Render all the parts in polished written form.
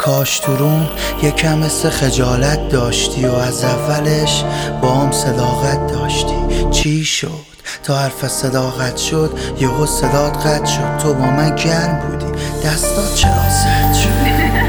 کاش تو روم یکم مثل خجالت داشتی و از اولش با هم صداقت داشتی. چی شد تا حرف صداقت شد یهو صدات قطع شد؟ تو با من گرم بودی دستات چرا سرد شد؟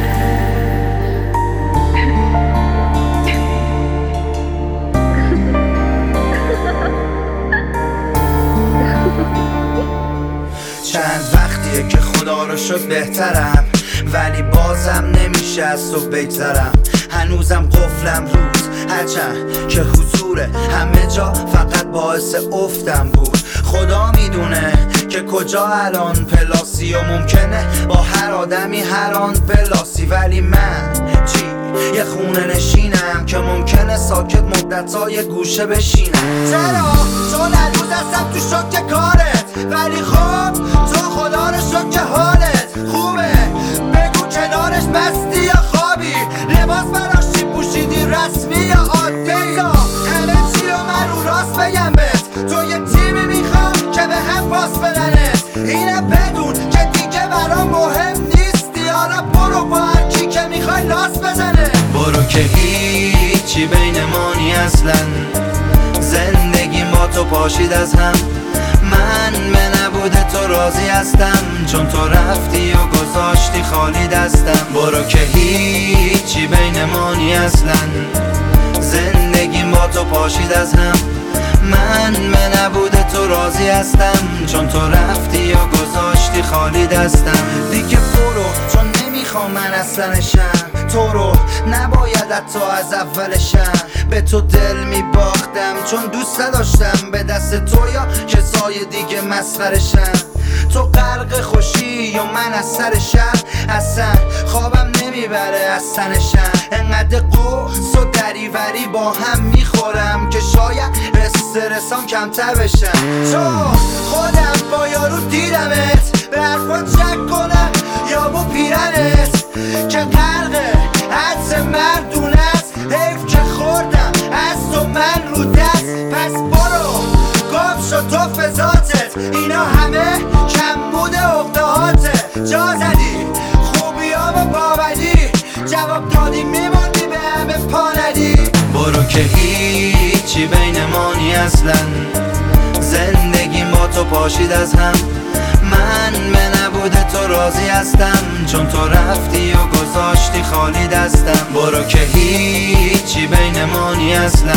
چند وقتیه که خدا رو شد بهترم، ولی بازم نمیشه از تو بگذرم. هنوزم قفلم روز هرچند که حضور همه جا فقط باعث افتم بود. خدا میدونه که کجا الان پلاسی و ممکنه با هر آدمی هر آن پلاسی، ولی من چی؟ یه خونه نشینم که ممکنه ساکت مدت‌های گوشه بشینم. چرا؟ چون هنوز هستم تو شوک کارت، ولی خب تو خدا رو شد که حالت خوبه. بگو کنارش بستی یا خوابی، لباس براش چی پوشیدی، رسمی یا عادی؟ همه چی رو من رو راست بگم بهت، تو یه تیمی میخوام که به هم پاس بدنت. اینه بدون که دیگه برام مهم نیستی، حالا برو با هر کی که میخوای لاس بزنه. برو که هیچی بین ما نی اصلا، زندگی با تو پاشید از هم. من به نبود تو راضی هستم، چون تو رفتی و گذاشتی خالی دستم. برو که هیچی بین ما نی اصلا، زندگی با تو پاشید از هم. من به نبود تو راضی هستم، چون تو رفتی و گذاشتی خالی دستم. دیگه برو چون نمیخوام من اصلا شم تو رو، نباید حتی از اولشم به تو دل میباختم، چون دوست نداشتم به دست تو یا کسای دیگه مسخرشم. تو غرق خوشی یا من از سر شهر، اصلا خوابم نمیبره از تنشم. انقدر قرص و دریوری با هم میخورم که شاید استرسام کمتر بشم. چون خودم با یارو دیدمت، به حرفات شک کنم یا با پیرنت که غرق حدس مردونت. حیف که خوردم از تو من رو دست، پس برو گم شد تو فضاتت. اینا همه کم بوده اقدهاته، جا زدی خوبی ها و باوری، جواب دادی میموندی به همه پا ندی. برو که هیچی بین ما نی اصلا، زندگی با تو پاشید از هم. من به نبود تو راضی هستم، چون تو رفتی و گذاشتی خالی دستم. برو که هیچی بین ما نی اصلا،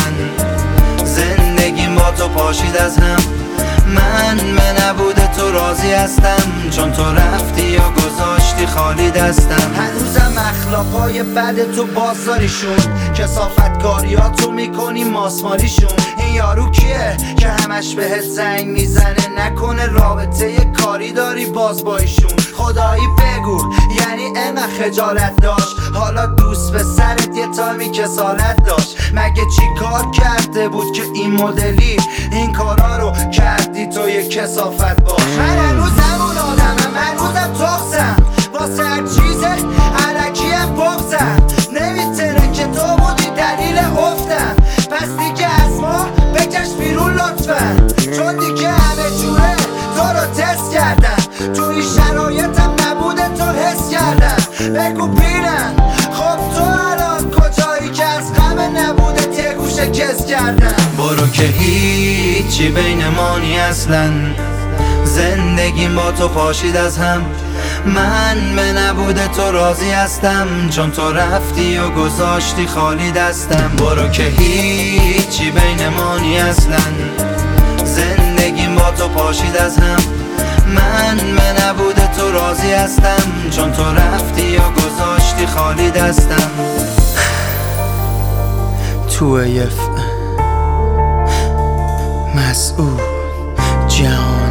زندگی با تو پاشید از هم. من به نبود تو راضی هستم، چون تو رفتی و گذاشتی خالی دستم. هنوزم اخلاقای بد تو بازداریشون، کثافتکاریاتو میکنی ماسمالیشون. این یارو کیه که همش بهت زنگ میزنه؟ نکنه رابطه کاری داری باز با ایشون؟ خدایی بگو یعنی انقدر خجالت داشت؟ حالا دوست به سرت یه تایمی کسالت داشت؟ مگه چی کار کرده بود که این مدلی این کارا رو کردی تو یه کثافت باش؟ من هنوزم اون آدمم، هنوزم تخصم واسه هر چیز علکیم بغزم. نمیتونه که تو بودی دلیل افتم، پس دیگه از ما بکش بیرون لطفا، چون دیگه همه جوره تو رو تست کردم. تو این شرایطم نبوده تو حس کردم. بگو بینم خب تو الان کجایی که از غم نبوده یه گوشه کس کردم. برو که هیچی بین ما نی اصلا، زندگیم با تو پاشید از هم. من به نبود تو راضی هستم، چون تو رفتی و گذاشتی خالی دستم. برو که هیچی بین ما نی اصلا، زندگیم با تو پاشید از هم. من به نبود تو راضی هستم، چون تو رفتی و گذاشتی خالی دستم. تو مسعود جان